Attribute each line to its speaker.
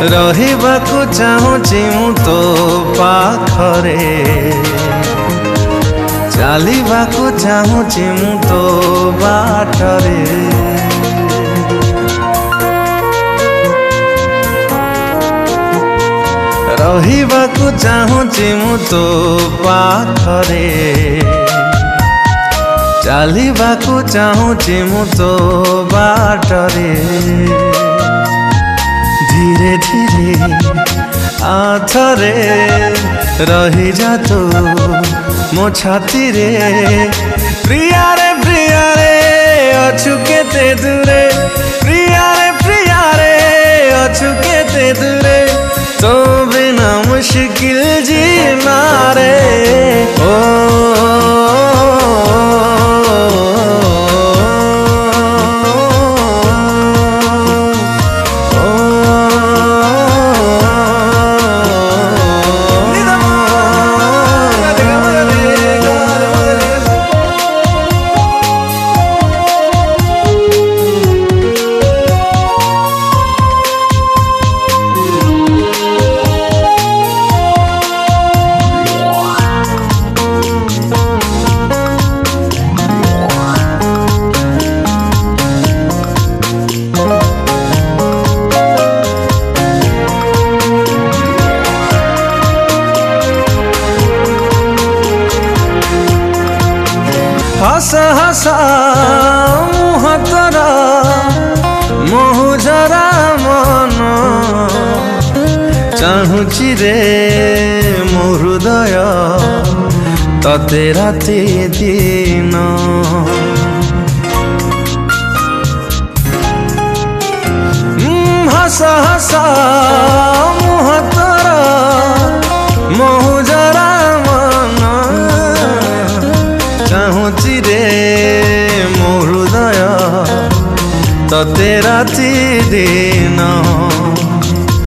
Speaker 1: ରହିବାକୁ ଚାହୁଁଛି ମୁଁ ତୋ ପାଖରେ ଚାଲିବାକୁ ଚାହୁଁଛି ମୁଁ ତୋ ବାଟରେ ରହିବାକୁ ଚାହୁଁଛି ମୁଁ ତୋ ପାଖରେ ଚାଲିବାକୁ ଚାହୁଁଛି ମୁଁ ତୋ ବାଟରେ धीरे धीरे आथरे रहीजा तू मो छाती रे प्रिया रे अछु केते दूरे प्रिया रे अछु केते दूरे तो बिना मुश्किल जीना रे ओ हस हस मुह तोरा मोहु जरा मन चाहूची रे मो हृदय तते राति दिन हस हस मुह तोरा मोहु जरा चाहूची रे मो हृदय तते राति दिन